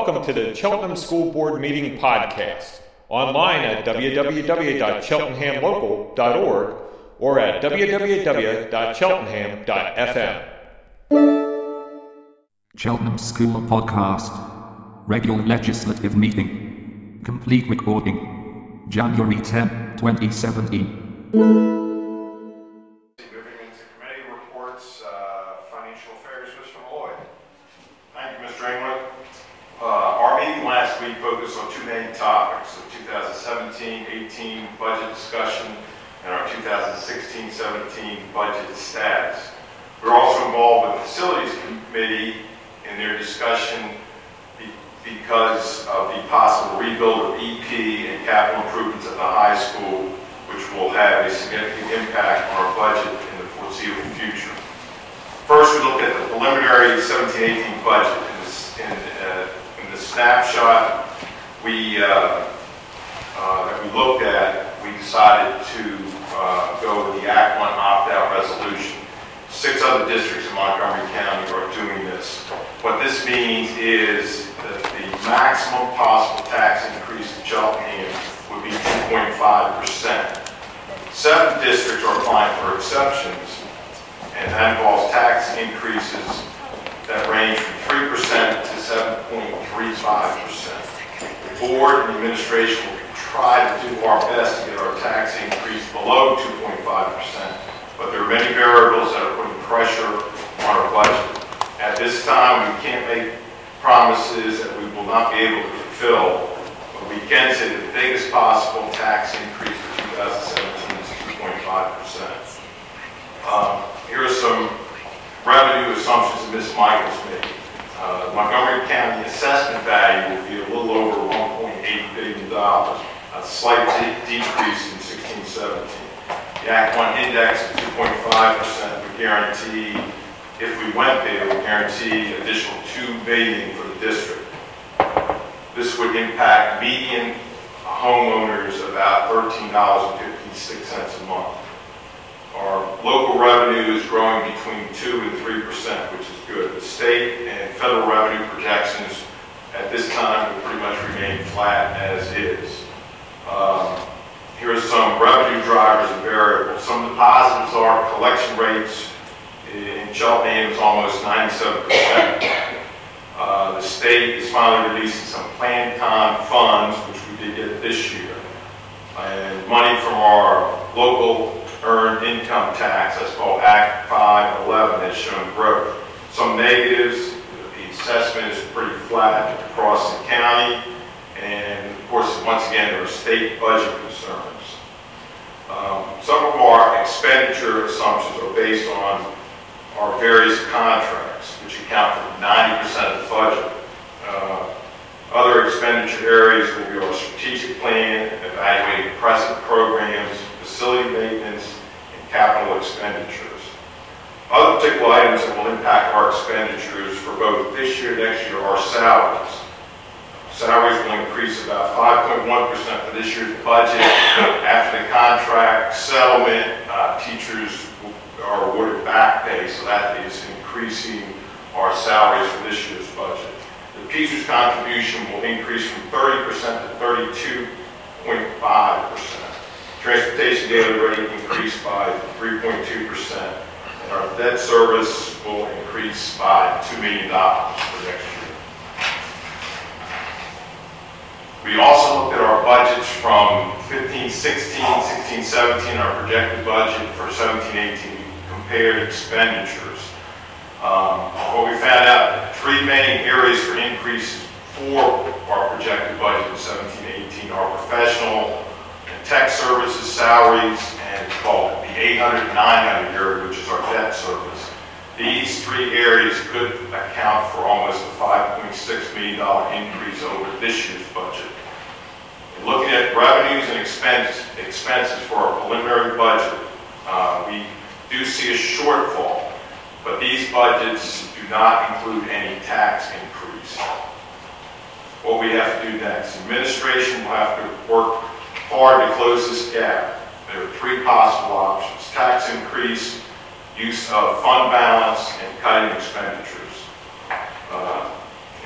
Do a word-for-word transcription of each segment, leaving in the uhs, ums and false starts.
welcome to the Cheltenham School Board Meeting Podcast, online at w w w dot cheltenham local dot org or at w w w dot cheltenham dot f m. Cheltenham School Podcast. Regular Legislative Meeting. Complete recording. January tenth, twenty seventeen. Moving into committee reports, uh, financial affairs, Mister Malloy. Thank you, Mister England. Uh, our meeting last week focused on two main topics, the two thousand seventeen eighteen budget discussion and our two thousand sixteen seventeen budget status. We were also involved with the Facilities Committee in their discussion be- because of the possible rebuild of E P and capital improvements at the high school, which will have a significant impact on our budget in the foreseeable future. First, we looked at the preliminary seventeen eighteen budget. In, this, in, uh, in the snapshot we, uh, uh, that we looked at, we decided to uh, go with the Act one opt-out resolution. Six other districts in Montgomery County are doing this. What this means is that the maximum possible tax increase in Cheltenham would be two point five percent. Seven districts are applying for exceptions, and that involves tax increases that range from three percent to seven point three five percent. The board and the administration will try to do our best to get our tax increase below two point five percent, but there are many variables that are putting pressure on our budget. At this time, we can't make promises that we will not be able to fulfill, but we can say the biggest possible tax increase for two thousand seventeen is two point five percent. Um, here are some revenue assumptions that Miz Michaels made. Uh, Montgomery County assessment value will be a little over one point eight billion dollars, a slight de- decrease in sixteen seventeen. The Act one index of two point five percent would guarantee, if we went there, would guarantee an additional two billion dollars for the district. This would impact median homeowners about thirteen dollars and fifty-six cents a month. Our local revenue is growing between two and three percent, which is good. The state and federal revenue projections at this time will pretty much remain flat as is. Um, here are some revenue drivers and variables. Some of the positives are collection rates in Cheltenham is almost ninety-seven percent. Uh, the state is finally releasing some planned con funds, which we did get this year. And money from our local earned income tax, that's called Act five eleven, has shown growth. Some negatives, the assessment is pretty flat across the county, and of course, once again, there are state budget concerns. Um, some of our expenditure assumptions are based on our various contracts, which account for ninety percent of the budget. Uh, other expenditure areas will be our strategic plan, evaluating present programs, facility maintenance, and capital expenditures. Other particular items that will impact our expenditures for both this year and next year are salaries. Salaries will increase about five point one percent for this year's budget. After the contract settlement, uh, teachers are awarded back pay, so that is increasing our salaries for this year's budget. The teacher's contribution will increase from thirty percent to thirty-two point five percent. Transportation daily rate increased by three point two percent, and our debt service will increase by two million dollars for next year. We also looked at our budgets from fifteen sixteen, sixteen seventeen, our projected budget for seventeen eighteen. Compared expenditures. Um, what we found out, three main areas for increases for our projected budget in seventeen eighteen are professional and tech services salaries, and called the eight hundred to nine hundred area, which is our debt service. These three areas could account for almost a five point six million dollars increase over this year's budget. In looking at revenues and expense, expenses for our preliminary budget, uh, we do see a shortfall, but these budgets do not include any tax increase. What we have to do next, administration will have to work hard to close this gap. There are three possible options: tax increase, use of fund balance, and cutting expenditures. Uh, in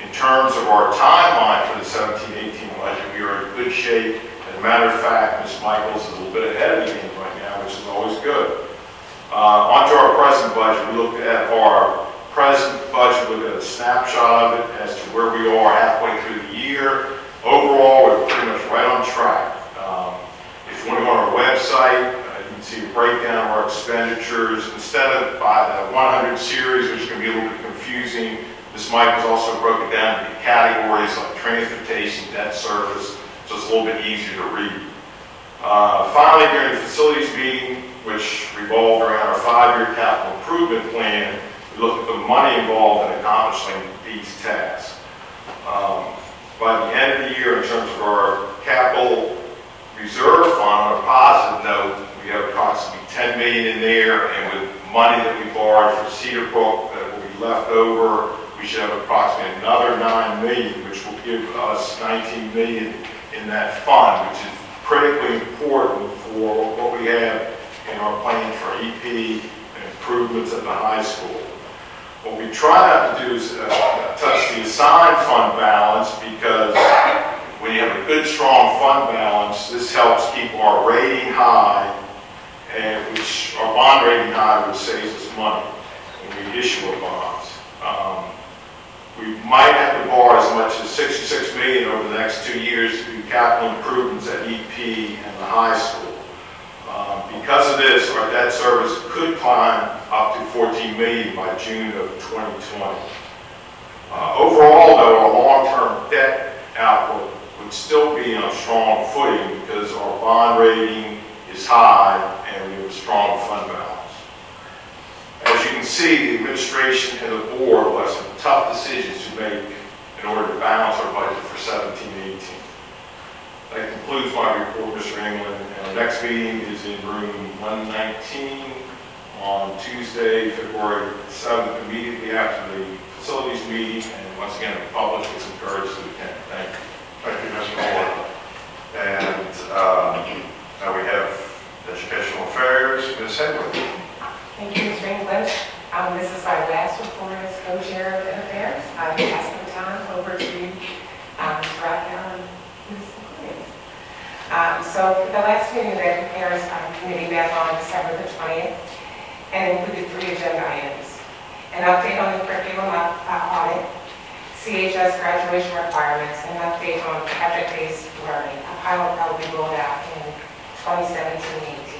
In terms of our timeline for the seventeen eighteen budget, we are in good shape. As a matter of fact, Miz Michaels is a little bit ahead of the game right now, which is always good. Uh, on to our present budget. We looked at our present budget, looked at a snapshot of it as to where we are halfway through the year. Overall, we're pretty much right on track. Um, if you want to go on our website, uh, you can see a breakdown of our expenditures. Instead of by the one hundred series, which can be a little bit confusing, Miz Mike has also broken it down into categories like transportation, debt service, so it's a little bit easier to read. Uh, finally, during the facilities meeting, which revolved around our five-year capital improvement plan, we looked at the money involved in accomplishing these tasks. Um, by the end of the year, in terms of our capital reserve fund, on a positive note, we have approximately ten million dollars in there, and with money that we borrowed from Cedar Brook that will be left over, we should have approximately another nine million dollars, which will give us nineteen million dollars in that fund, which is critically important for what we have in our plan for E P and improvements at the high school. What we try not to do is uh, touch the assigned fund balance, because when you have a good, strong fund balance, this helps keep our rating high, and which our bond rating high, which saves us money when we issue our bonds. Um, we might have to borrow as much as sixty-six million dollars over the next two years to do capital improvements at E P and the high school. Um, because of this, our debt service could climb up to fourteen million dollars by June of twenty twenty. Uh, overall, though, our long-term debt outlook would still be on a strong footing because our bond rating is high and we have a strong fund balance. As you can see, the administration and the board will have some tough decisions to make in order to balance our budget for seventeen eighteen. That concludes my report, Mister England, and our next meeting is in room one nineteen on Tuesday, February seventh, immediately after the facilities meeting, and once again, the public is encouraged to attend. Thank you. Thank you, Mister Moore. And um, now we have Educational Affairs, Miz Henry. Thank you, Mister England. Um, this is my last report as co-chair of Affairs. I pass the time over to um, Mister Raphael and Miz Williams. Um, so for the last meeting of the Affairs um, Committee met on December the twentieth and included three agenda items: an update on the curriculum uh, audit, C H S graduation requirements, and an update on project-based learning. A pilot that will be rolled out in twenty seventeen eighteen.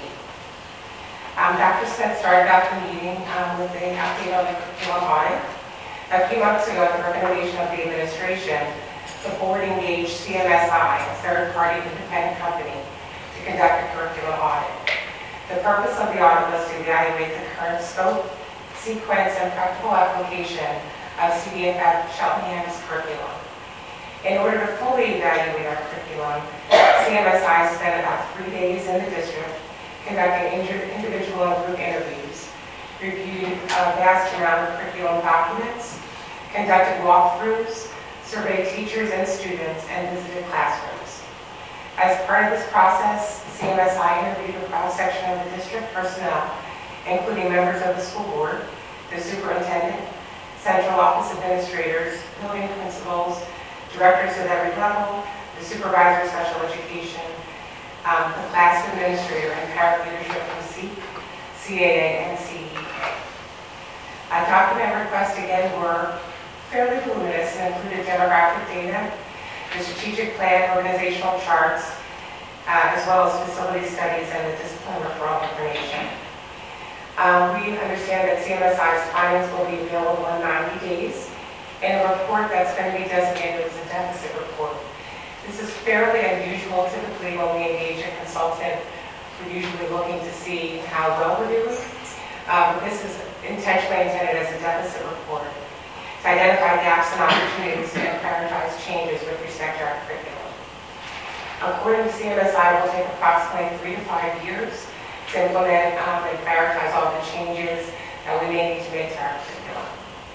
Um, Doctor Smith started out the meeting um, with an update on the curriculum audit. A few months ago, at the recommendation of the administration, the board engaged C M S I, a third-party independent company, to conduct a curriculum audit. The purpose of the audit was to evaluate the current scope, sequence, and practical application of C D F at Cheltenham's curriculum. In order to fully evaluate our curriculum, C M S I spent about three days in the district conducting individual and group interviews, reviewed a vast amount of curriculum documents, conducted walkthroughs, surveyed teachers and students, and visited classrooms. As part of this process, C M S I interviewed a cross-section of the district personnel, including members of the school board, the superintendent, central office administrators, building principals, directors at every level, the supervisor of special education, um, the class administrator, and parent leadership from C, C A A, and C E A. Uh, document requests again were fairly voluminous and included demographic data, the strategic plan, organizational charts, uh, as well as facility studies and the discipline referral information. Um, we understand that C M S I's findings will be available in ninety days, and a report that's going to be designated as a deficit report. This is fairly unusual. Typically, when we engage a consultant, we're usually looking to see how well we're doing. Um, this is intentionally intended as a deficit report to identify gaps and opportunities and prioritize changes with respect to our curriculum. According to C M S I, it will take approximately three to five years to implement um, and prioritize all the changes that we may need to make to our curriculum.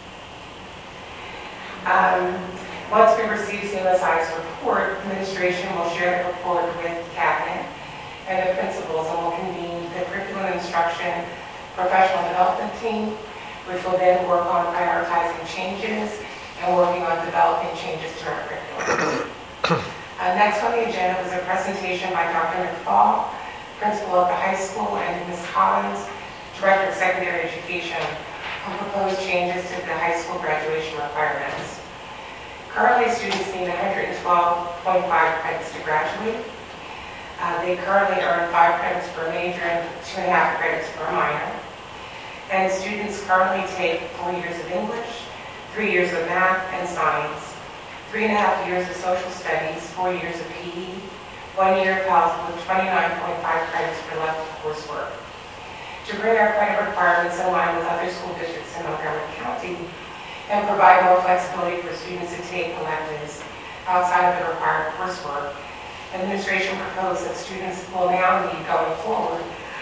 Um, once we receive C M S I's report, administration will share the report with cabinet and the principals, and will convene the curriculum instruction professional development team, which will then work on prioritizing changes and working on developing changes to our curriculum. Uh, next on the agenda was a presentation by Doctor McFall, principal at the high school, and Miz Collins, director of secondary education, on proposed changes to the high school graduation requirements. Currently, students need one hundred twelve point five credits to graduate. Uh, they currently earn five credits per major and two and a half credits per minor. And students currently take four years of English, three years of math and science, three and a half years of social studies, four years of P E, one year of health with twenty-nine point five credits for left coursework. To bring our credit requirements in line with other school districts in Montgomery County and provide more flexibility for students to take electives outside of the required coursework, administration proposed that students will now need going forward,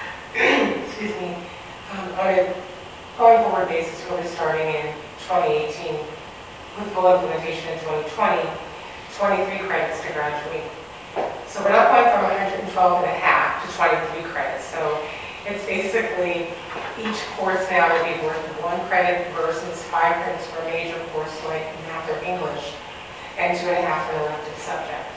excuse me, um, on a going forward basis, really starting in twenty eighteen, with full implementation in twenty twenty, twenty-three credits to graduate. So we're not going from one hundred twelve and a half to twenty-three credits. So it's basically each course now will be worth one credit versus five credits for a major course like math or English, and two and a half for an elective subject.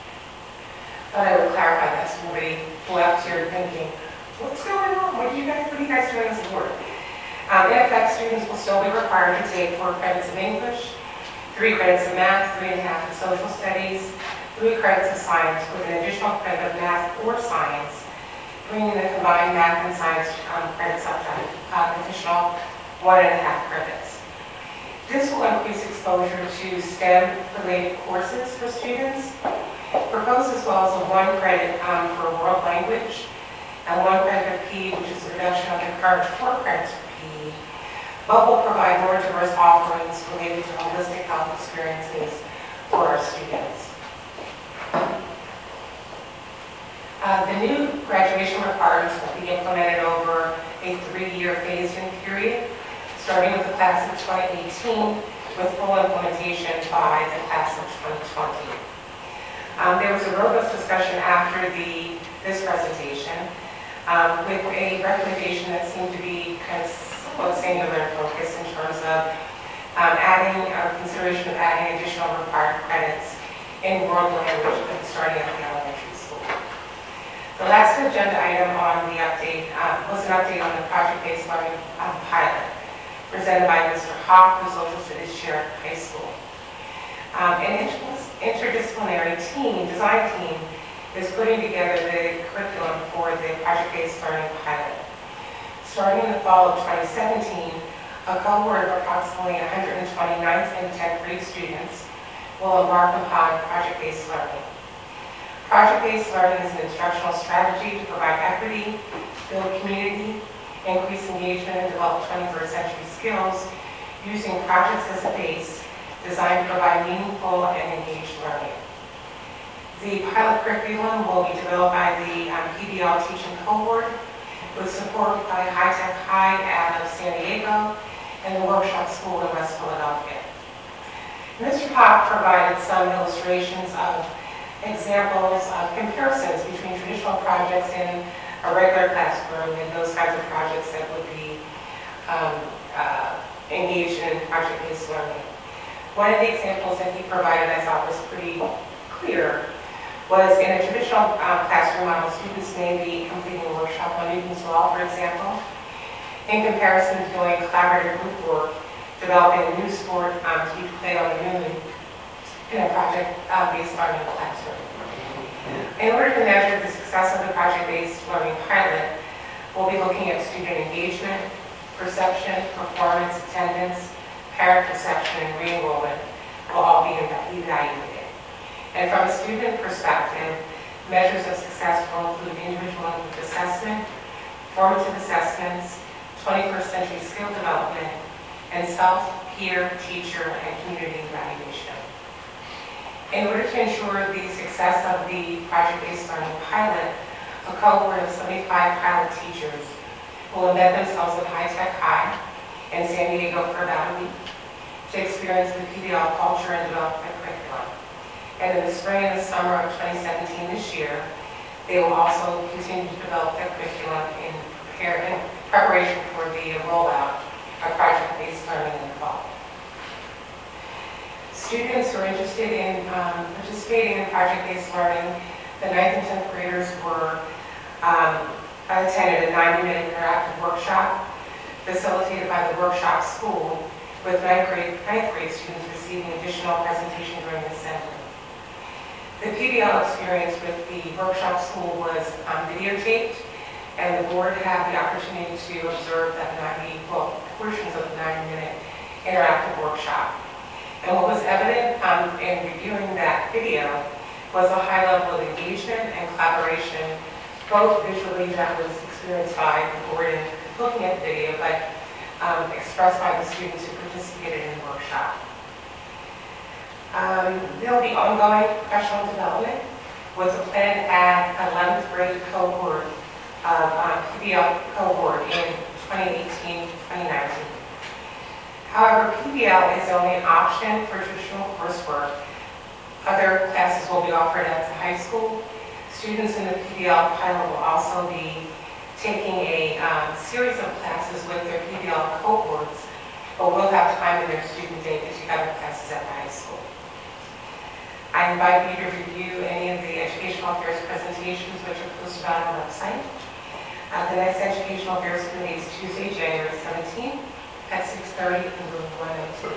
Thought I would clarify that so nobody left here thinking, what's going on? What are you guys, what are you guys doing this for? Um, in effect, students will still be required to take four credits of English, three credits of math, three and a half of social studies, three credits of science with an additional credit of math or science, bringing the combined math and science um, credits up to uh, an additional one and a half credits. This will increase exposure to STEM-related courses for students, proposed as well as a one credit um, for world language and one credit of P E, which is a reduction of the current four credits for P E, but will provide more diverse offerings related to holistic health experiences for our students. Uh, the new graduation requirements will be implemented over a three-year phased-in period, starting with the class of twenty eighteen, with full implementation by the class of twenty twenty. Um, there was a robust discussion after the, this presentation um, with a recommendation that seemed to be kind of somewhat singular in focus in terms of um, adding, uh, consideration of adding additional required credits in world language starting at the elementary school. The last agenda item on the update uh, was an update on the project-based learning um, pilot presented by Mister Hawk, the social studies chair at high school. Um, an interdisciplinary team, design team, is putting together the curriculum for the project-based learning pilot. Starting in the fall of twenty seventeen, a cohort of approximately one hundred twenty ninth and tenth grade students will embark upon project-based learning. Project-based learning is an instructional strategy to provide equity, build community, increase engagement, and develop twenty-first century skills using projects as a base designed to provide meaningful and engaged learning. The pilot curriculum will be developed by the um, P B L teaching cohort with support by High Tech High out of San Diego and the Workshop School in West Philadelphia. Mister Hawk provided some illustrations of examples of comparisons between traditional projects in a regular classroom and those kinds of projects that would be um, uh, engaged in project-based learning. One of the examples that he provided I thought was pretty clear was in a traditional um, classroom model, students may be completing a workshop on Newton's law, for example, in comparison to doing collaborative group work, developing a new sport um, to be played on the moon in a project-based uh, learning classroom. In order to measure the success of the project-based learning pilot, we'll be looking at student engagement, perception, performance, attendance, parent perception, and re-enrollment will all be evaluated. And from a student perspective, measures of success will include individual assessment, formative assessments, twenty-first century skill development, and self, peer, teacher, and community evaluation. In order to ensure the success of the project-based learning pilot, a cohort of seventy-five pilot teachers will embed themselves at High Tech High in San Diego for about a week to experience the P B L culture and develop their curriculum. And in the spring and the summer of twenty seventeen this year, they will also continue to develop their curriculum in, prepare, in preparation for the rollout of project-based learning in the fall. students who are interested in um, participating in project-based learning, the ninth and tenth graders were um, attended a ninety minute interactive workshop facilitated by the workshop school, with ninth grade, ninth grade students receiving additional presentation during the assembly. The P B L experience with the workshop school was um, videotaped, and the board had the opportunity to observe that ninety, well, portions of the ninety minute interactive workshop. And what was evident um, in reviewing that video was a high level of engagement and collaboration, both visually that was experienced by the board in looking at the video, but um, expressed by the students who participated in the workshop. Um, there will be ongoing professional development with a plan to add eleventh grade cohort of um, P B L cohort in twenty eighteen twenty nineteen. However, P B L is only an option for traditional coursework. Other classes will be offered at the high school. Students in the P B L pilot will also be taking a um, series of classes with their P B L cohorts, but will have time in their student day to take other classes at the high school. I invite you to review any of the Educational Affairs presentations which are posted on our website. Uh, the next Educational Affairs Committee is Tuesday, January seventeenth at six thirty in room one oh two.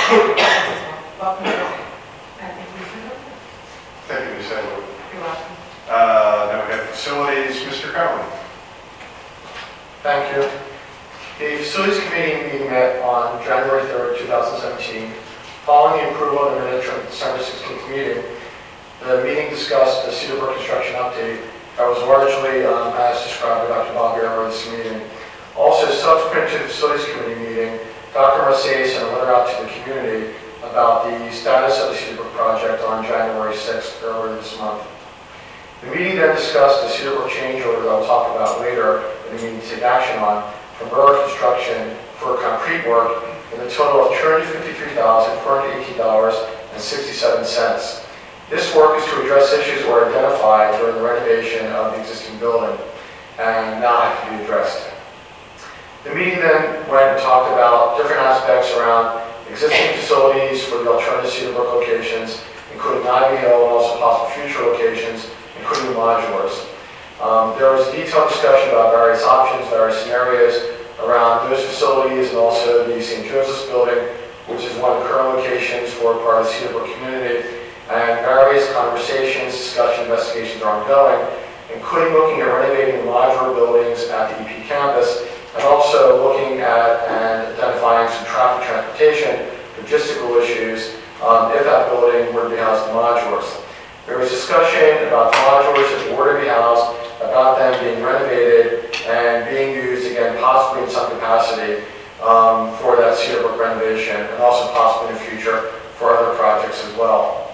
Welcome to the Thank you. Thank you, Miz Edward. You're welcome. Uh, Now we have facilities, Mister Conley. Thank you. The Facilities Committee meeting met on January third, two thousand seventeen. Following the approval of the minutes from the December sixteenth meeting, the meeting discussed the Cedar Brook construction update that was largely um, as described by Doctor Bob Guerrero this meeting. Also, subsequent to the Facilities Committee meeting, Doctor Mercedes sent a letter out to the community about the status of the Cedar Brook project on January sixth, earlier this month. The meeting then discussed the Cedar Brook change order that I'll talk about later in the meeting to take action on from Borough Construction for concrete work in the total of two hundred fifty-three thousand four hundred eighteen dollars and sixty-seven cents. This work is to address issues that were identified during the renovation of the existing building and now have to be addressed. The meeting then went and talked about different aspects around existing facilities for the alternative Cedar Brook locations, including Ivy Hill and also possible future locations, including modulars. Um, there was a detailed discussion about various options, various scenarios around those facilities and also the Saint Joseph's building, which is one of the current locations for part of the Cedar Brook community, and various conversations, discussion, investigations are ongoing, including looking at renovating the modular buildings at the E P campus, and also looking at and identifying some traffic transportation logistical issues um, if that building were to be housed in modulars. There was discussion about the modulars that were to be housed, about them being renovated and being used again possibly in some capacity um, for that Cedar Brook renovation, and also possibly in the future for other projects as well.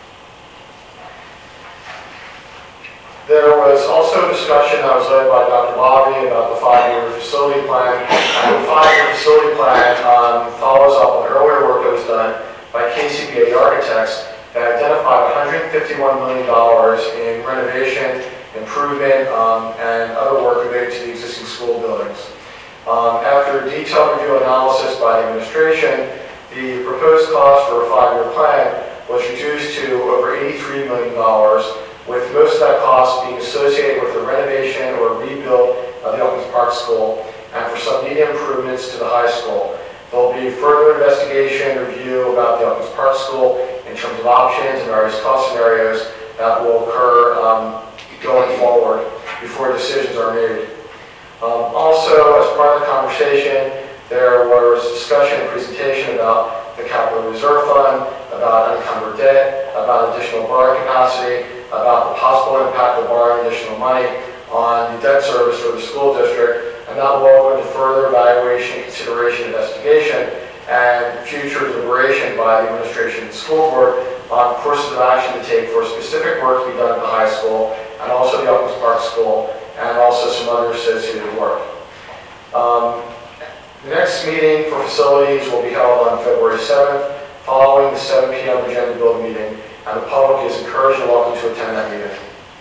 There was also a discussion that was led by Doctor Bobby about the five-year facility plan. And the five-year facility plan um, follows up on earlier work that was done by K C B A Architects that identified one hundred fifty-one million dollars in renovation, improvement, um, and other work related to the existing school buildings. Um, after detailed review analysis by the administration, the proposed cost for a five-year plan was reduced to over eighty-three million dollars, with most of that cost being associated with the renovation or rebuild of the Elkins Park School and for some needed improvements to the high school. There will be further investigation, review about the Elkins Park School in terms of options and various cost scenarios that will occur um, going forward before decisions are made. Um, also, as part of the conversation, there was discussion and presentation about the Capital Reserve Fund, about unencumbered debt, about additional borrowing capacity, about the possible impact of borrowing additional money on the debt service for the school district, and that will go into further evaluation, consideration, investigation, and future deliberation by the administration and school board on courses of action to take for specific work to be done at the high school, and also the Elkins Park School, and also some other associated work. Um, the next meeting for facilities will be held on February seventh, following the seven p m agenda build meeting, and the public is encouraged and welcome to attend that meeting.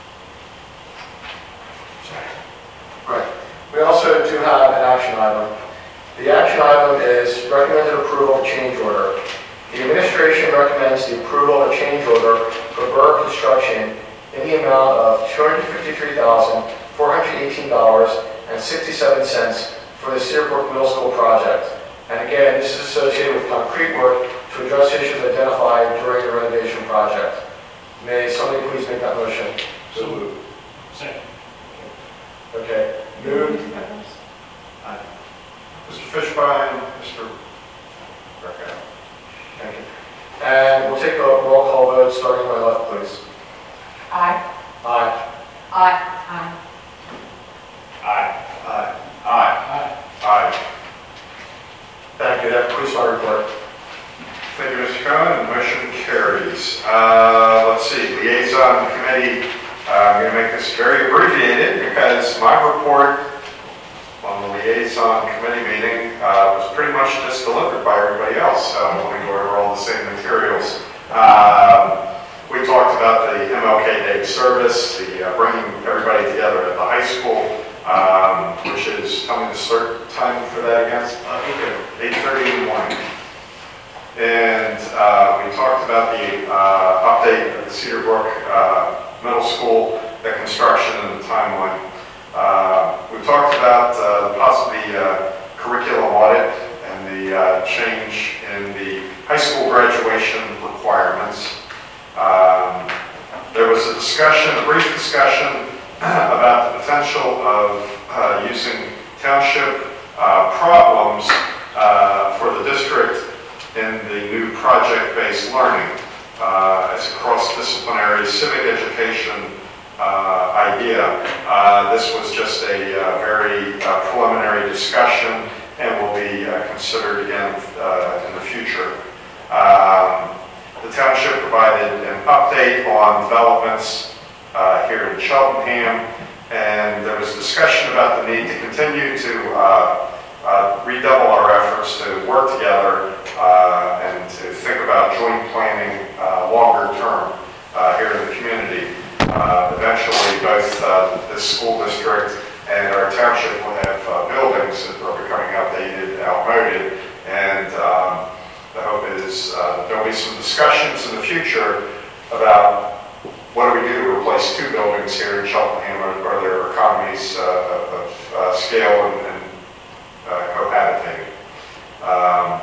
Right. We also do have an action item. The action item is recommended approval of change order. The administration recommends the approval of a change order for Burr Construction in the amount of two hundred fifty-three thousand, four hundred eighteen dollars and sixty-seven cents for the Cedar Brook Middle School project. And again, this is associated with concrete work to address issues identified during the renovation project. May somebody please make that motion? So moved. Second. Okay. Moved. Mister Fishbein, Mister Greco. Thank you. And we'll take a roll call vote starting on my left, please. Aye. Aye. Aye. Aye. Aye. Aye. Aye. Aye. Thank you. That concludes my report. Thank you, Mister Cohen, and the motion carries. Uh, let's see, liaison committee, uh, I'm going to make this very abbreviated because my report on the liaison committee meeting uh, was pretty much just delivered by everybody else, so I don't want to go over all the same materials. Um, we talked about the M L K Day service, the uh, bringing everybody together at the high school, um, which is, tell me the start time for that again? eight thirty in the morning. And uh, we talked about the uh, update of the Cedar Brook uh, Middle School, the construction and the timeline. Uh, we talked about uh, possibly uh, curriculum audit and the uh, change in the high school graduation requirements. Um, there was a discussion, a brief discussion about the potential of uh, using township uh, problems uh, for the district in the new project-based learning uh, as a cross-disciplinary civic education uh, idea. Uh, this was just a uh, very uh, preliminary discussion and will be uh, considered again uh, in the future. Um, the township provided an update on developments uh, here in Cheltenham, and there was discussion about the need to continue to uh, Uh, redouble our efforts to work together uh, and to think about joint planning uh, longer term uh, here in the community. Uh, eventually, both uh, this school district and our township will have uh, buildings that are becoming outdated, outmoded, and um, the hope is uh, that there'll be some discussions in the future about what do we do to replace two buildings here in Cheltenham. Are, are there economies uh, of uh, scale and, and Uh, cohabitating. Um,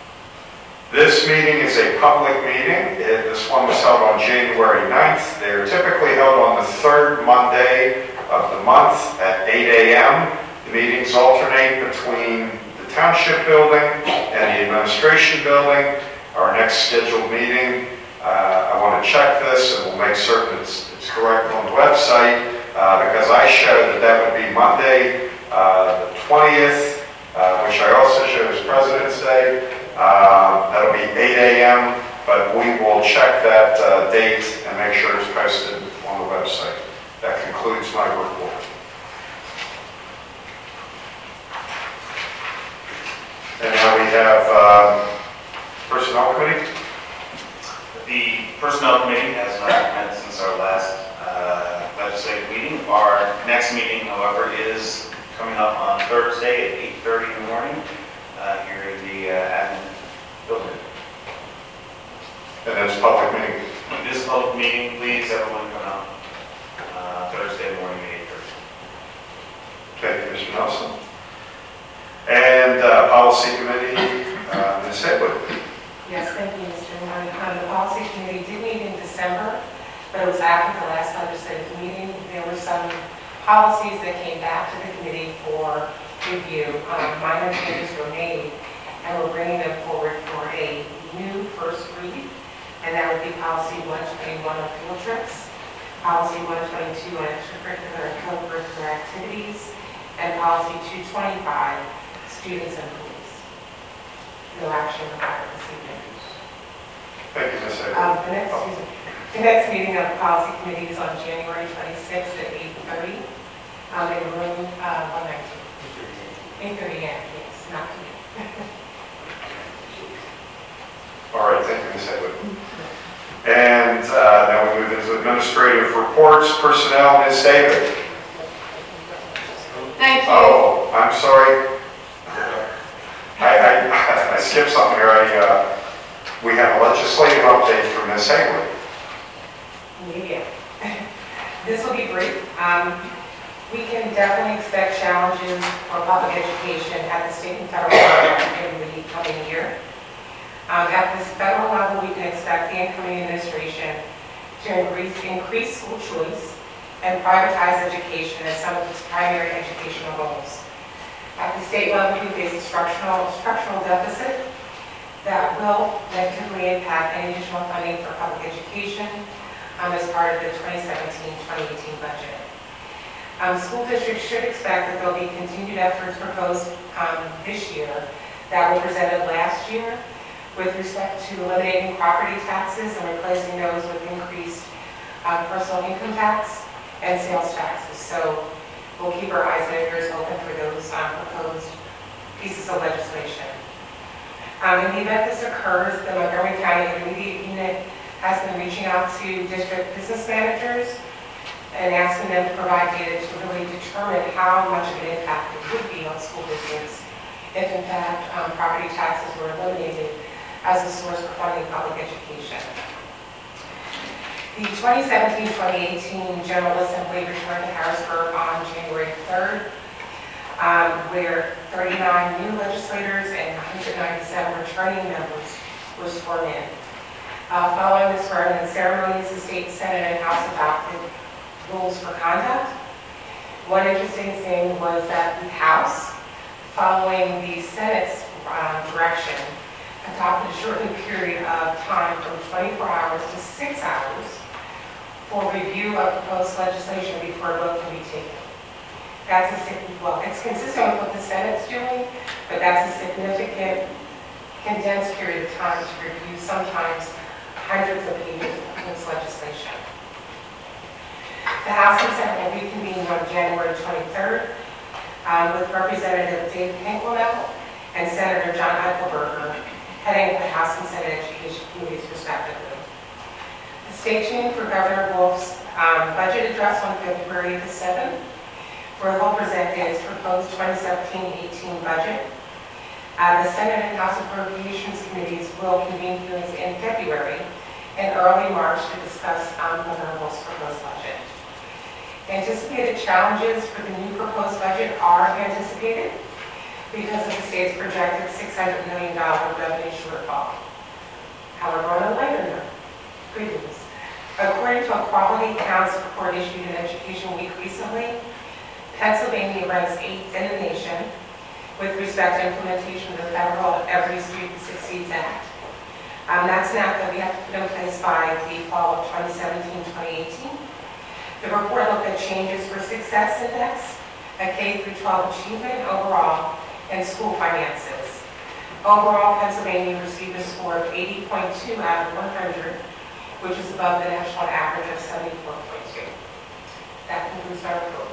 this meeting is a public meeting. It, this one was held on January ninth. They are typically held on the third Monday of the month at eight a m The meetings alternate between the Township Building and the Administration Building. Our next scheduled meeting, uh, I want to check this and we'll make certain it's, it's correct on the website uh, because I showed that that would be Monday uh, the twentieth. Uh, which I also show as President's Day. Um, that'll be eight a m, but we will check that uh, date and make sure it's posted on the website. That concludes my report. And now we have uh, Personnel Committee. The Personnel Committee has not met since our last uh, legislative meeting. Our next meeting, however, is coming up on Thursday at eight thirty in the morning uh, here in the uh, admin building. And that's public meeting. This is a public meeting. Please, everyone come out uh, Thursday morning at eight thirty. Okay, Mister Nelson. And uh, Policy Committee, uh, Miz Hedwig. Yes, thank you, Mister Chairman. Um, the Policy Committee did meet in December, but it was after the last legislative meeting. There were some policies that came back to the committee for review. Um, minor changes were made, and we're bringing them forward for a new first read, and that would be policy one twenty-one on field trips, policy one twenty-two on extracurricular and co-curricular activities, and policy two twenty-five, students and police. No action required this evening. Thank you, Miz Hedwig. Um, the next, excuse me, the next meeting of the policy committee is on January twenty-sixth at eight thirty. Um, in room uh, one nineteen. eight thirty, yeah, yes, not to me. All right, thank you, Miz Hedwig. And uh, now we move into administrative reports. Personnel, Miz David. Thank you. Oh, I'm sorry. I, I, I skipped something here. I, uh, we have a legislative update from Miz Hayward. Media. This will be brief. Um, we can definitely expect challenges for public education at the state and federal level in the coming year. Um, at this federal level, we can expect the incoming administration to increase, increase school choice and privatize education as some of its primary educational goals. At the state level, we face a structural, structural deficit that will negatively impact any additional funding for public education um, as part of the twenty seventeen twenty eighteen budget. Um, school districts should expect that there will be continued efforts proposed um, this year that were presented last year with respect to eliminating property taxes and replacing those with increased uh, personal income tax and sales taxes. So we'll keep our eyes and ears open for those um, proposed pieces of legislation. Um, in the event this occurs, the Montgomery County Intermediate Unit has been reaching out to district business managers and asking them to provide data to really determine how much of an impact it would be on school districts if in fact um, property taxes were eliminated as a source for funding public education. The twenty seventeen twenty eighteen General Assembly returned to Harrisburg on January third, um, where thirty-nine new legislators and one hundred ninety-seven returning members were sworn in. Uh, following the swearing-in ceremonies, the state Senate and House adopted rules for conduct. One interesting thing was that the House, following the Senate's uh, direction, adopted a shortened period of time from twenty-four hours to six hours for review of proposed legislation before a vote can be taken. That's a significant, well, it's consistent with what the Senate's doing, but that's a significant condensed period of time to review sometimes hundreds of pages of this legislation. The House and Senate will reconvene on January twenty-third um, with Representative Dave Pinkelnell and Senator John Eichelberger heading the House and Senate Education Committees respectively. Stay tuned for Governor Wolf's um, budget address on February the seventh, where he'll present his proposed twenty seventeen eighteen budget. Uh, the Senate and House Appropriations Committees will convene hearings in February and early March to discuss um, Governor Wolf's proposed budget. Anticipated challenges for the new proposed budget are anticipated because of the state's projected six hundred million dollars revenue shortfall. However, on a lighter note, good news. According to a quality accounts report issued in Education Week recently, Pennsylvania ranks eighth in the nation with respect to implementation of the federal Every Student Succeeds Act. Um, that's an act that we have to put in place by the fall of twenty seventeen twenty eighteen. The report looked at changes for Success Index, a K through twelve achievement overall, and school finances. Overall, Pennsylvania received a score of eighty point two out of one hundred, which is above the national average of seventy-four point two. That concludes our report.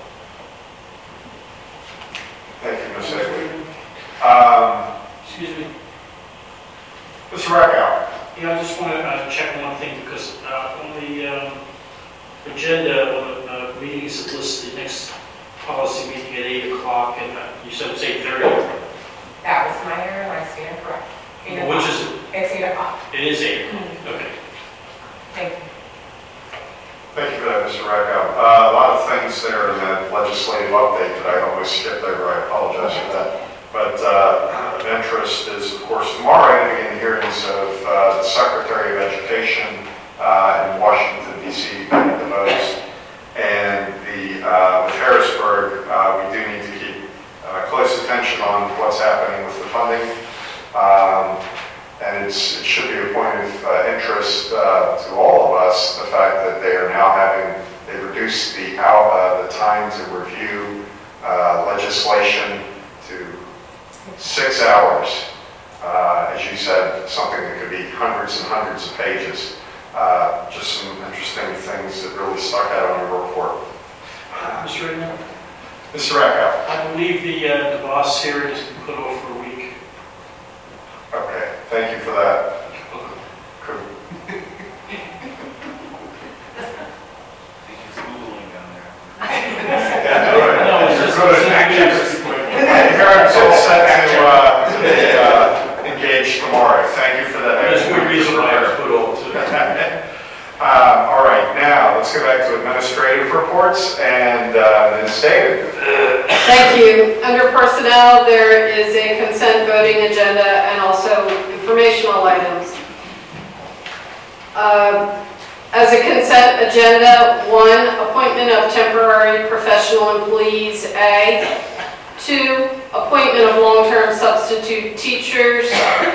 Thank you, Miz Hayward. Um, Excuse me. Mister Rackow. Yeah, I just want to uh, check one thing because uh, on the um, agenda, on the uh, meetings, it lists the next policy meeting at eight o'clock, and uh, you said it's eight thirty. That was my error, and I stand correct. eight Which o'clock. is it? It's eight o'clock. It is eight. Mhm. Okay. Thank you. Thank you for that, Mister Rackow. Uh, a lot of things there in that legislative update that I almost skipped over. I apologize for that. But uh, of interest is, of course, tomorrow I begin hearings of uh, the Secretary of Education uh, in Washington, D C, Benny DeVos. And the, uh, with Harrisburg, uh, we do need to keep uh, close attention on what's happening with the funding. Um, and it's, it should be a point of uh, interest uh, to all of us, the fact that they are now having, they reduced the, out, uh, the time to review uh, legislation to six hours. Uh, as you said, something that could be hundreds and hundreds of pages. Uh, just some interesting things that really stuck out on your report. Mister Raymond? Mister Rackow. I believe the, uh, the boss here has been put over for a week. Okay, thank you for that. Cool. Yeah, do it. No, it's just- Good. Parents all set to uh, to be, uh, engaged tomorrow. Thank you for that. There's good reason Miz David. Thank you. Under personnel, there is a consent voting agenda and also informational items. Uh, As a consent agenda, one, appointment of temporary professional employees, A. Two, appointment of long-term substitute teachers,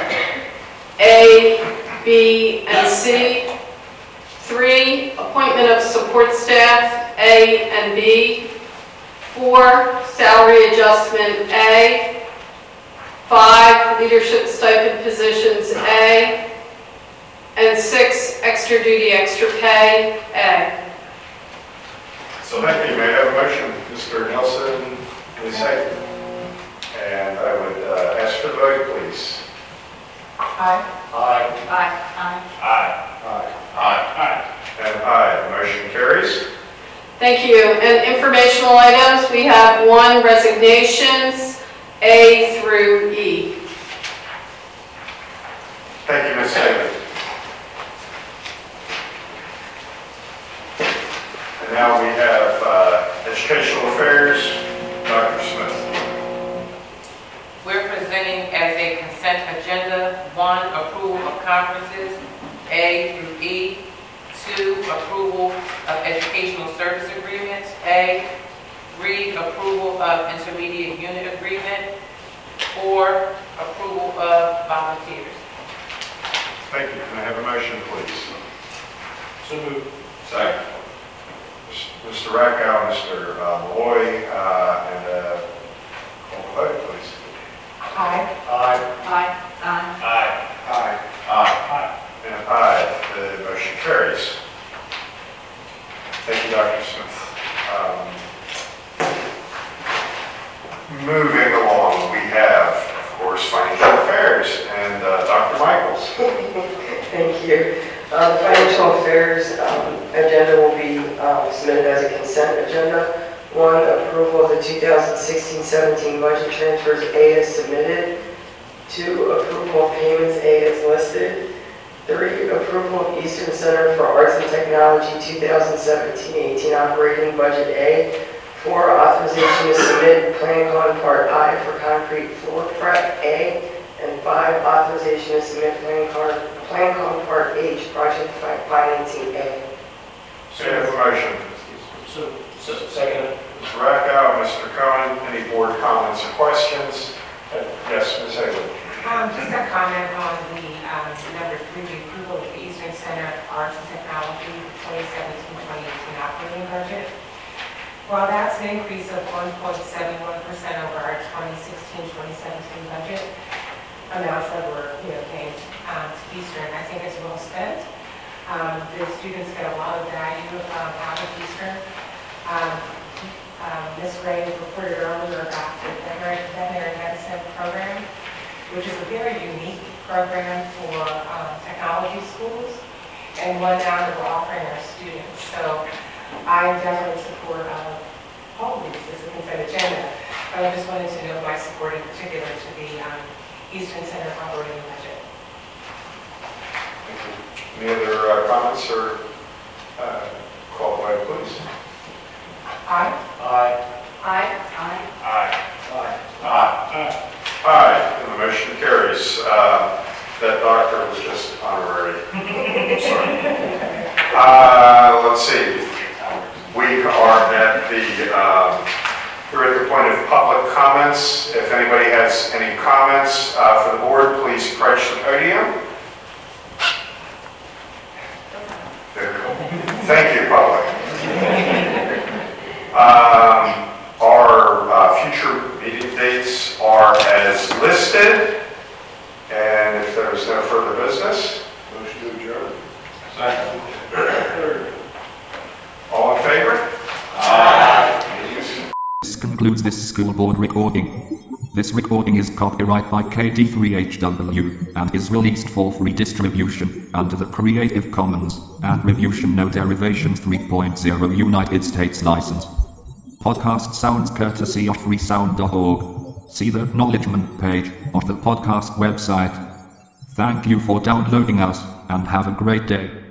A, B, and C. Three, appointment of support staff, A and B. Four, salary adjustment, A. Five, leadership stipend positions, A. And six, extra duty, extra pay, A. So thank you. May I have a motion? Mister Nelson, Miz Hagan. And I would uh, ask for the vote, please. Aye. Aye. Aye. Aye. Aye. Aye. Aye. And aye. The motion carries. Thank you. And informational items, we have one, resignations, A through E. Thank you, Miz Hagan. And now we have uh, Educational Affairs, Doctor Smith. We're presenting as a consent agenda, one, approval of conferences, A through E. Two, approval of educational service agreements, A. Three, approval of intermediate unit agreement. Four, approval of volunteers. Thank you. Can I have a motion, please? So moved. Second. Mister Rackow, Mister uh, Malloy, uh, and uh, call the vote, please. Aye. Aye. Aye. Aye. Aye. Aye. Aye. And aye. The motion carries. Thank you, Doctor Smith. Um, moving along, we have, of course, Financial Affairs and uh, Doctor Michaels. Thank you. Uh, The Financial Affairs um, agenda will be uh, submitted as a consent agenda. One, approval of the two thousand sixteen seventeen budget transfers, A as submitted. Two, approval of payments, A as listed. Three, approval of Eastern Center for Arts and Technology two thousand seventeen eighteen operating budget, A. Four, authorization to submit PlanCon Part I for concrete floor prep, A. And five, authorization to submit PlanCon PlanCon Part H, project financing, A. So you have a motion. So, so- second. Mister Rackow, Mister Cohen, any board comments or questions? Uh, Yes, Miz Hagan. Um, just a comment on the, um, number three, the approval of the Eastern Center for Arts and Technology twenty seventeen twenty eighteen operating budget. While that's an increase of one point seven one percent over our twenty sixteen twenty seventeen budget, amounts that were, you know, paid um, to Eastern, I think it's well spent. Um, the students get a lot of value um, out of Eastern. Um, um, Miz Gray reported earlier about the veterinary, veterinary medicine program, which is a very unique program for um, technology schools and one now that we're offering our students. So I definitely support uh, all of these as a consent agenda. But I just wanted to know my support in particular to the um, Eastern Center operating budget. Thank you. Any other uh, comments or uh, call the vote, please? Aye. Aye. Aye. Aye. Aye. Aye. Aye. And the motion carries. Uh, that doctor was just honorary. Sorry. Uh, let's see. We are at the um, we're at the point of public comments. If anybody has any comments uh, for the board, please approach the podium. Thank you, public. Um, our uh, future meeting dates are as listed, and if there is no further business, motion to adjourn. Second. All in favor? Aye. This concludes this school board recording. This recording is copyright by K D three H W and is released for free distribution under the Creative Commons Attribution No Derivations three point oh United States license. Podcast sounds courtesy of freesound dot org. See the acknowledgement page of the podcast website. Thank you for downloading us, and have a great day.